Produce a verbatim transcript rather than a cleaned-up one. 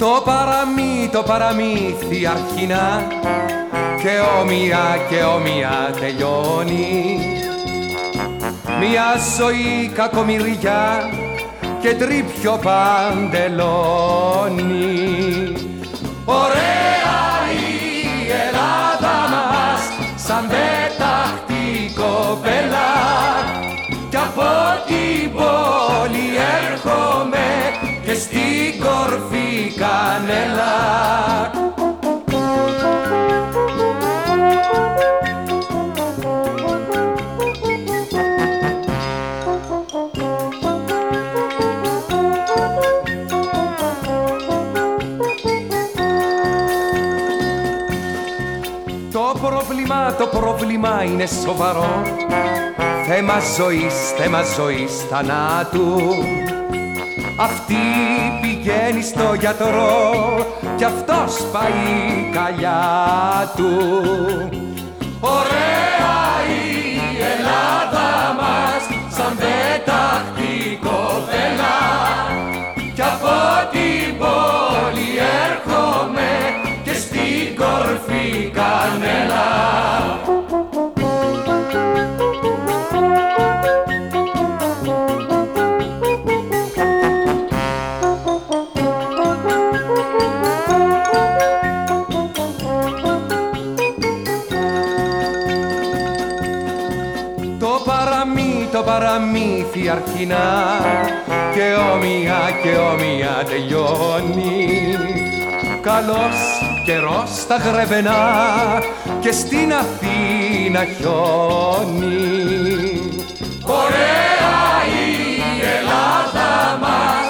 Το παραμύθι, το παραμύθι αρχινά και όμοια και όμοια τελειώνει. Μια ζωή κακομοιριά και τρίπιο παντελόνι. Ωραία η Ελλάδα μας σαν πέταχτη κοπέλα κι από την πόλη έρχομαι και στην κορφή κανέλα. Το πρόβλημα, το πρόβλημα είναι σοβαρό, θέμα ζωής, θέμα ζωής, θανάτου. Αυτή πηγαίνει στο γιατρό κι αυτός πάει καλιά του. Ωραία η Ελλάδα μας σαν πέταχτη κοπέλα κι από την πόλη έρχομαι και στην κορφή κανέλα. Το παραμύθι, το παραμύθι αρχινά και όμοια και όμοια τελειώνει. Καλός καιρός στα γρεβενά και στην Αθήνα χιόνι. Ωραία η Ελλάδα μας